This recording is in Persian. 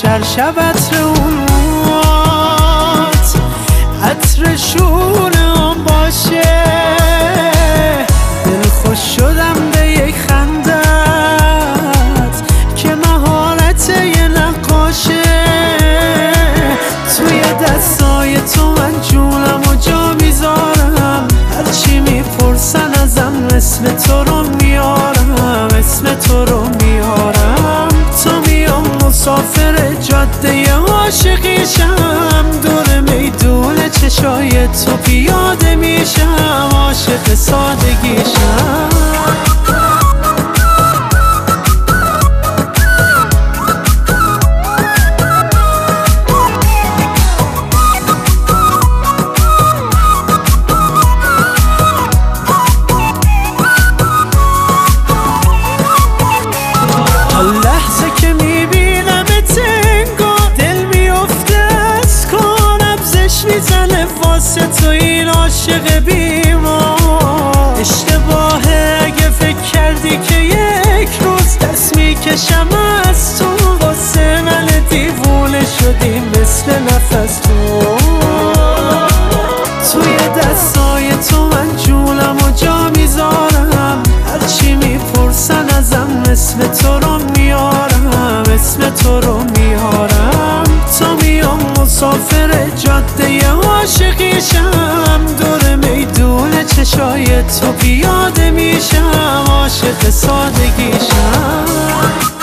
شرشب عطر اون موهات عطرشون هم باشه. دل خوش شدم به یک خندت که مهارت یه نقاشه. توی دستای تو من جونم و جا میذارم، هرچی میپرسن ازم اسم تو رو میارم، اسم تو رو میارم. تا میام مسافر جاده عاشقیشم، دور میدون چشای تو پیاده میشم، عاشق سادگیشم. لحظه که میبینمت انگار دل میفته از کار، نبضش میزنه واسه تو این عاشق بیمار. اشتباهه اگه فکر کردی که یک روز دست میکشم از تو، واسه من دیوونه شدی مثل نفس تو. توی دستای تو من جونم و جا میذارم، هرچی میپرسن ازم اسم تو رو میارم، اسم تو رو میارم. تا میام مسافر جاده عاشقیشم، دور میدون چشای تو پیاده میشم، عاشق سادگیشم.